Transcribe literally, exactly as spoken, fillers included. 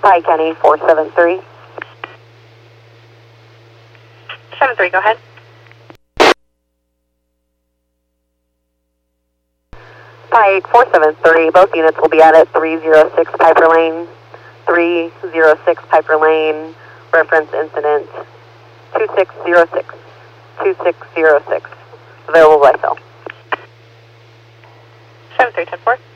Pike County four seven three. seven three, go ahead. Pike four seven three, both units will be out at three oh six Piper Lane. three oh six Piper Lane, reference incident two six zero six. two six zero six. Available by cell. seven three ten four.